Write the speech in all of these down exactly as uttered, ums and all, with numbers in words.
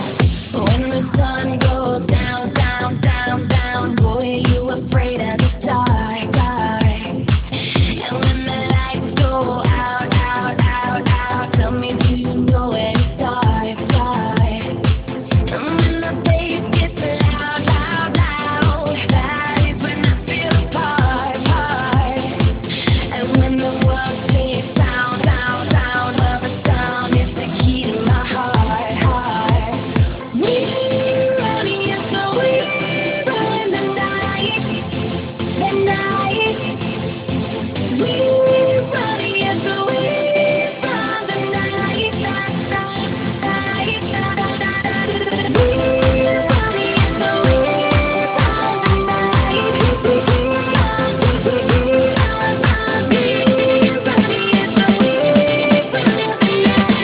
When the sun goes down, down, down, down, boy, you afraid of the dark, dark. And when the lights go out, out, out, out, tell me, do you know where to start, start? And when the bass gets loud, loud, loud, that is when I feel a part, part. And when the world says sound, sound, sound, well, the sound is the key to my heart, heart. We're running, yes, so we run the night, the night. We're running, yes, so we run the night, night, night, night, night, night. We're running, yes, so we run the night. We're running, yes, so we run the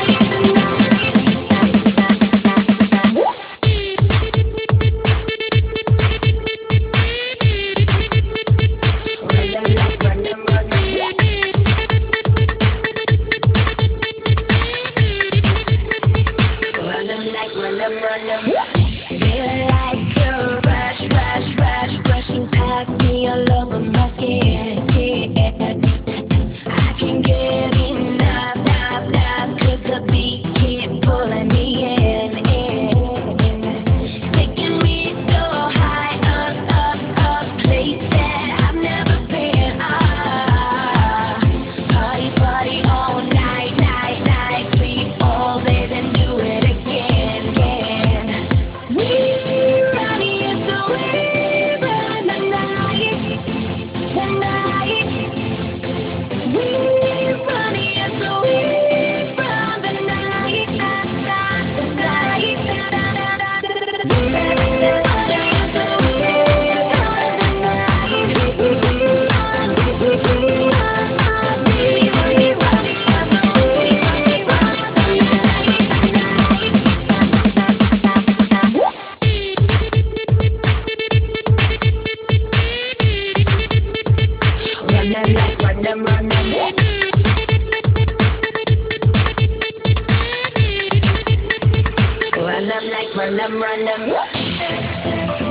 feel like a rush, rush, rush, rushing past me all over my skin, skin. I can't get enough, enough, enough, 'cause the beat keep pulling me in, in. Taking me so high, up, up, up, place that I've never been. Ah, party, party all night, night, night, sleep all day, then do it again, again. We're running, yes, so we run the night, the night. We're running, yes, so we run the night, night, night, the night. We're running, yes, so we run the night. We run, we run, we running, yes, so we run the night, run them like, run them, run them. Run them like, run them, run them.